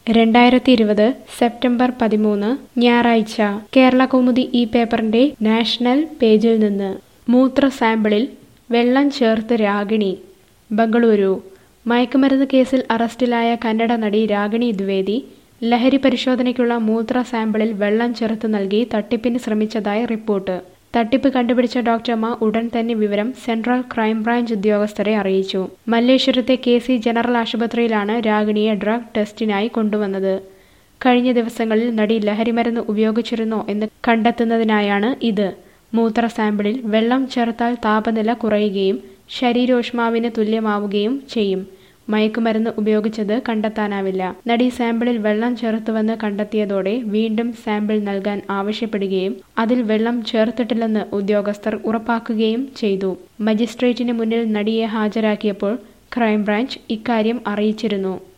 2020 September 13 ഞായറാഴ്ച കേരളകൗമുദി ഈ പേപ്പറിന്റെ നാഷണൽ പേജിൽ നിന്ന് മൂത്ര സാമ്പിളിൽ വെള്ളം ചേർത്ത് രാഗിണി. ബംഗളൂരു മയക്കുമരുന്ന് കേസിൽ അറസ്റ്റിലായ കന്നഡ നടി രാഗിണി ദ്വിവേദി ലഹരി പരിശോധനയ്ക്കുള്ള മൂത്ര സാമ്പിളിൽ വെള്ളം ചേർത്ത് നൽകി തട്ടിപ്പിന് ശ്രമിച്ചതായി റിപ്പോർട്ട്. തട്ടിപ്പ് കണ്ടുപിടിച്ച ഡോക്ടർമാർ ഉടൻ തന്നെ വിവരം സെൻട്രൽ ക്രൈംബ്രാഞ്ച് ഉദ്യോഗസ്ഥരെ അറിയിച്ചു. മല്ലേശ്വരത്തെ KC ജനറൽ ആശുപത്രിയിലാണ് രാഗിണിയെ ഡ്രഗ് ടെസ്റ്റിനായി കൊണ്ടുവന്നത്. കഴിഞ്ഞ ദിവസങ്ങളിൽ നടി ലഹരിമരുന്ന് ഉപയോഗിച്ചിരുന്നോ എന്ന് കണ്ടെത്തുന്നതിനായാണ് ഇത്. മൂത്ര സാമ്പിളിൽ വെള്ളം ചേർത്താൽ താപനില കുറയുകയും ശരീരോഷ്മാവിന് തുല്യമാവുകയും ചെയ്യും. മയക്കുമരുന്ന് ഉപയോഗിച്ചത് കണ്ടെത്താനാവില്ല. നടി സാമ്പിളിൽ വെള്ളം ചേർത്തുവെന്ന് കണ്ടെത്തിയതോടെ വീണ്ടും സാമ്പിൾ നൽകാൻ ആവശ്യപ്പെടുകയും അതിൽ വെള്ളം ചേർത്തിട്ടില്ലെന്ന് ഉദ്യോഗസ്ഥർ ഉറപ്പാക്കുകയും ചെയ്തു. മജിസ്ട്രേറ്റിന് മുന്നിൽ നടിയെ ഹാജരാക്കിയപ്പോൾ ക്രൈംബ്രാഞ്ച് ഇക്കാര്യം അറിയിച്ചിരുന്നു.